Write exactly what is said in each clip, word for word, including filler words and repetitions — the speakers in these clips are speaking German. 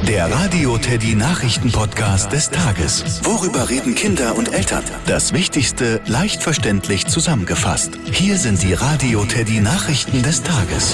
Der Radio Teddy Nachrichten-Podcast des Tages. Worüber reden Kinder und Eltern? Das Wichtigste leicht verständlich zusammengefasst. Hier sind die Radio Teddy Nachrichten des Tages.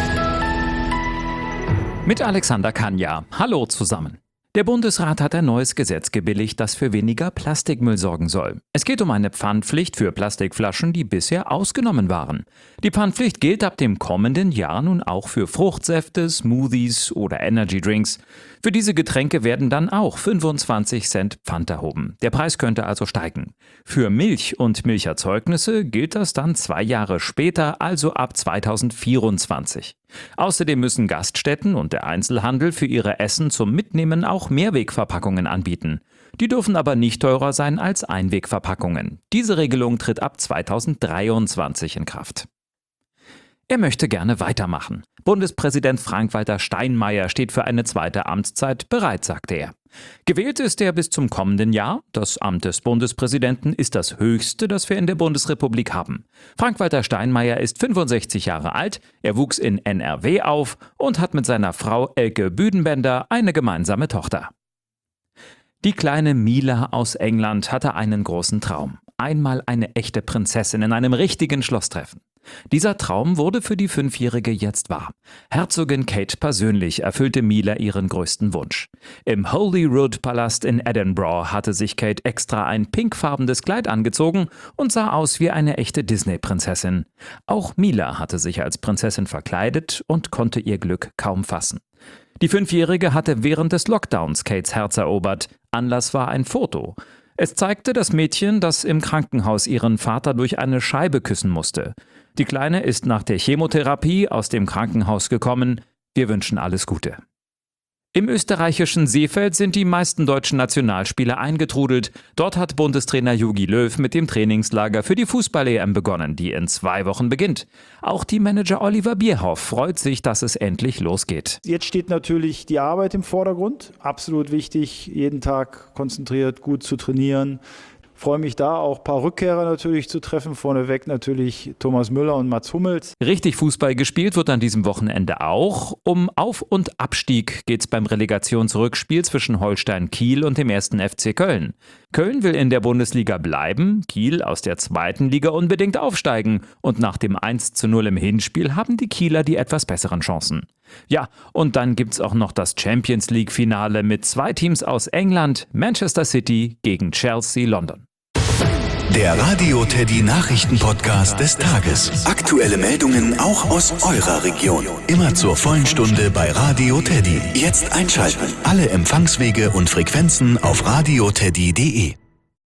Mit Alexander Kanja. Hallo zusammen. Der Bundesrat hat ein neues Gesetz gebilligt, das für weniger Plastikmüll sorgen soll. Es geht um eine Pfandpflicht für Plastikflaschen, die bisher ausgenommen waren. Die Pfandpflicht gilt ab dem kommenden Jahr nun auch für Fruchtsäfte, Smoothies oder Energydrinks. Für diese Getränke werden dann auch fünfundzwanzig Cent Pfand erhoben. Der Preis könnte also steigen. Für Milch und Milcherzeugnisse gilt das dann zwei Jahre später, also ab zweitausendvierundzwanzig. Außerdem müssen Gaststätten und der Einzelhandel für ihre Essen zum Mitnehmen auch Mehrwegverpackungen anbieten. Die dürfen aber nicht teurer sein als Einwegverpackungen. Diese Regelung tritt ab zweitausenddreiundzwanzig in Kraft. Er möchte gerne weitermachen. Bundespräsident Frank-Walter Steinmeier steht für eine zweite Amtszeit bereit, sagte er. Gewählt ist er bis zum kommenden Jahr. Das Amt des Bundespräsidenten ist das höchste, das wir in der Bundesrepublik haben. Frank-Walter Steinmeier ist fünfundsechzig Jahre alt, er wuchs in N R W auf und hat mit seiner Frau Elke Büdenbender eine gemeinsame Tochter. Die kleine Mila aus England hatte einen großen Traum. Einmal eine echte Prinzessin in einem richtigen Schloss treffen. Dieser Traum wurde für die Fünfjährige jetzt wahr. Herzogin Kate persönlich erfüllte Mila ihren größten Wunsch. Im Holyrood-Palast in Edinburgh hatte sich Kate extra ein pinkfarbenes Kleid angezogen und sah aus wie eine echte Disney-Prinzessin. Auch Mila hatte sich als Prinzessin verkleidet und konnte ihr Glück kaum fassen. Die Fünfjährige hatte während des Lockdowns Kates Herz erobert. Anlass war ein Foto. Es zeigte das Mädchen, das im Krankenhaus ihren Vater durch eine Scheibe küssen musste. Die Kleine ist nach der Chemotherapie aus dem Krankenhaus gekommen. Wir wünschen alles Gute. Im österreichischen Seefeld sind die meisten deutschen Nationalspieler eingetrudelt. Dort hat Bundestrainer Jogi Löw mit dem Trainingslager für die Fußball-E M begonnen, die in zwei Wochen beginnt. Auch Teammanager Oliver Bierhoff freut sich, dass es endlich losgeht. Jetzt steht natürlich die Arbeit im Vordergrund. Absolut wichtig, jeden Tag konzentriert, gut zu trainieren. Ich freue mich da auch ein paar Rückkehrer natürlich zu treffen. Vorneweg natürlich Thomas Müller und Mats Hummels. Richtig Fußball gespielt wird an diesem Wochenende auch. Um Auf- und Abstieg geht es beim Relegationsrückspiel zwischen Holstein Kiel und dem ersten F C Köln. Köln will in der Bundesliga bleiben, Kiel aus der zweiten Liga unbedingt aufsteigen. Und nach dem eins zu null im Hinspiel haben die Kieler die etwas besseren Chancen. Ja, und dann gibt's auch noch das Champions-League-Finale mit zwei Teams aus England, Manchester City gegen Chelsea London. Der Radio Teddy Nachrichten-Podcast des Tages. Aktuelle Meldungen auch aus eurer Region. Immer zur vollen Stunde bei Radio Teddy. Jetzt einschalten. Alle Empfangswege und Frequenzen auf radioteddy punkt de.